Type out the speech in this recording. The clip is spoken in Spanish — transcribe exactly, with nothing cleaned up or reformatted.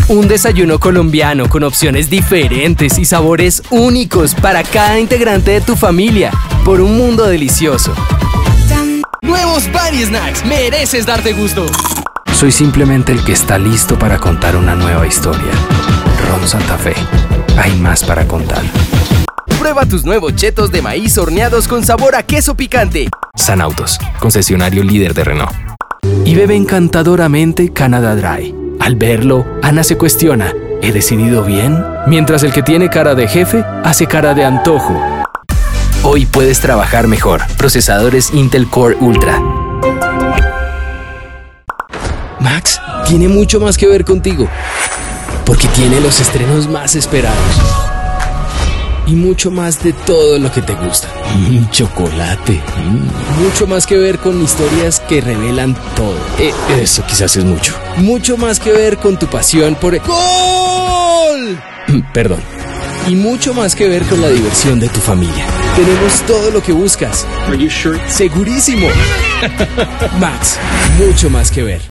Un desayuno colombiano con opciones diferentes y sabores únicos para cada integrante de tu familia, por un mundo delicioso. Nuevos Bunny Snacks, mereces darte gusto. Soy simplemente el que está listo para contar una nueva historia. Ron Santa Fe, hay más para contar. Prueba tus nuevos chetos de maíz horneados con sabor a queso picante. Sanautos, concesionario líder de Renault. Y bebe encantadoramente Canada Dry. Al verlo, Ana se cuestiona, ¿he decidido bien? Mientras el que tiene cara de jefe hace cara de antojo. Hoy puedes trabajar mejor. Procesadores Intel Core Ultra. Max tiene mucho más que ver contigo, porque tiene los estrenos más esperados y mucho más de todo lo que te gusta. Mm, chocolate. Mm. Mucho más que ver con historias que revelan todo. Eh, eso quizás es mucho. Mucho más que ver con tu pasión por el... ¡Gol! Perdón. Y mucho más que ver con la diversión de tu familia. Tenemos todo lo que buscas. Are you sure? Segurísimo. Max, mucho más que ver.